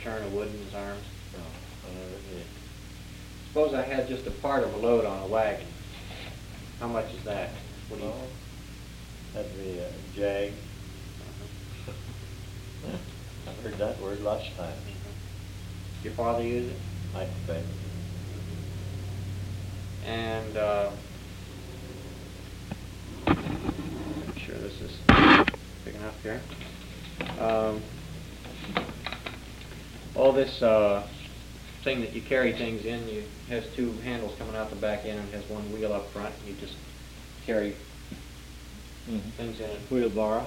churn of wood in his arms? No, I never did. Suppose I had just a part of a load on a wagon. How much is that? What do you? Well, that'd be a jag. I've heard that word lots of times. Did your father use it? I bet. And make sure this is big enough here. All this thing that you carry things in, it has two handles coming out the back end and has one wheel up front. You just carry things in it. Wheelbarrow.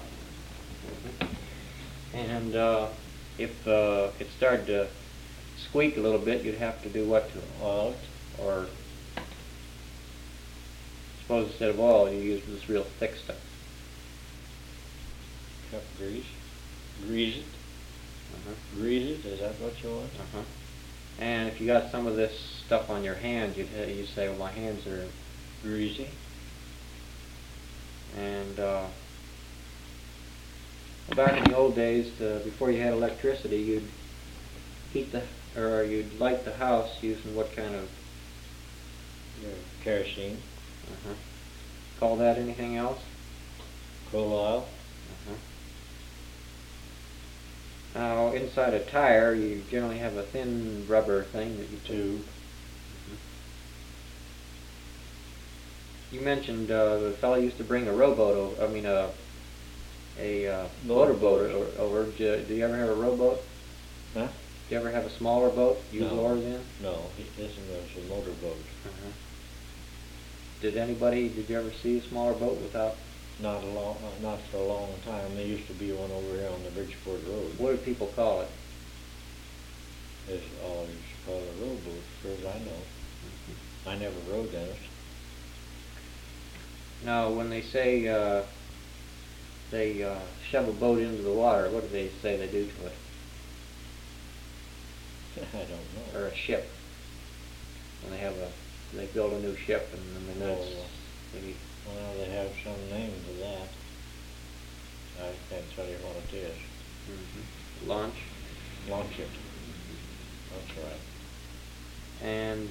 And if it started to squeak a little bit, you'd have to do what to it? Oil it. Or suppose instead of oil, you use this real thick stuff. Cup grease. Grease it. Grease it. Is that what you want? And if you got some of this stuff on your hands, you'd say, well, my hands are greasy. And well, back in the old days, before you had electricity, you'd you'd light the house using what kind of? Kerosene. Call that anything else? Coal oil. Now, inside a tire, you generally have a thin rubber thing that you tube. You mentioned the fellow used to bring a rowboat over. I mean, a motorboat over. Do you ever have a rowboat? Huh? Do you ever have a smaller boat use No. oars in? No, this was a motorboat. Did you ever see a smaller boat without? Not for a long time. There used to be one over here on the Bridgeport Road. What do people call it? It's all used to call it a rowboat, as far as I know. I never rode in it. Now, when they say they shove a boat into the water, what do they say they do to it? I don't know. Or a ship. When they build a new ship and then maybe. Well, they have some name for that. I can't tell you what it is. Launch. Launch it. That's right. And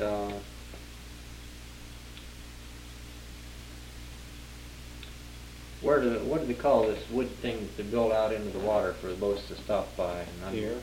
what do they call this wood thing that they build out into the water for the boats to stop by? Pier.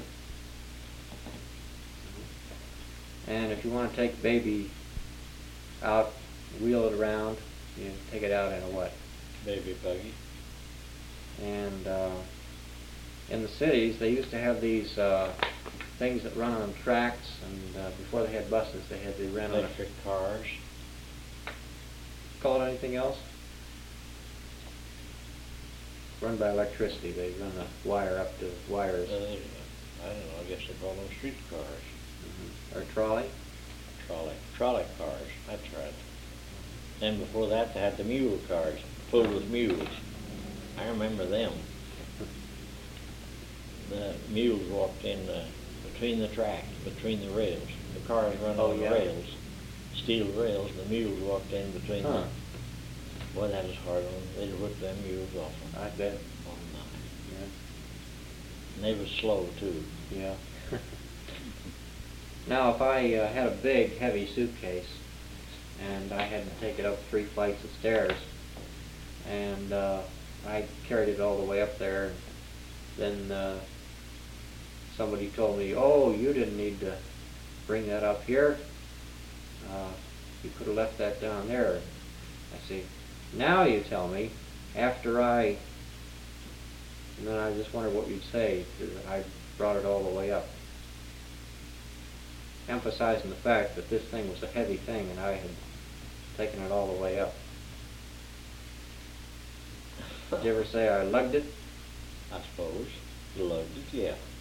And if you want to take baby out, wheel it around, you take it out in a what? Baby buggy. And in the cities, they used to have these things that run on tracks, and before they had buses, they had the rental. Electric cars. Call it anything else? Run by electricity. They run a wire up to wires. I don't know. I guess they call them street cars. Or trolley? Trolley cars. That's right. Then before that, they had the mule cars, filled with mules. I remember them. The mules walked in between the tracks, between the rails. The cars run on the rails, steel rails. The mules walked in between them. Boy, that was hard on them. They'd whip them mules off them. I bet. Oh, my. Yeah. And they were slow, too. Yeah. Now, if I had a big, heavy suitcase, and I had to take it up 3 flights of stairs, and I carried it all the way up there, then somebody told me, oh, you didn't need to bring that up here. You could have left that down there. I see. Now you tell me, and then I just wondered what you'd say, because I brought it all the way up, emphasizing the fact that this thing was a heavy thing and I had taken it all the way up. Did you ever say I lugged it? I suppose. Lugged it, yeah.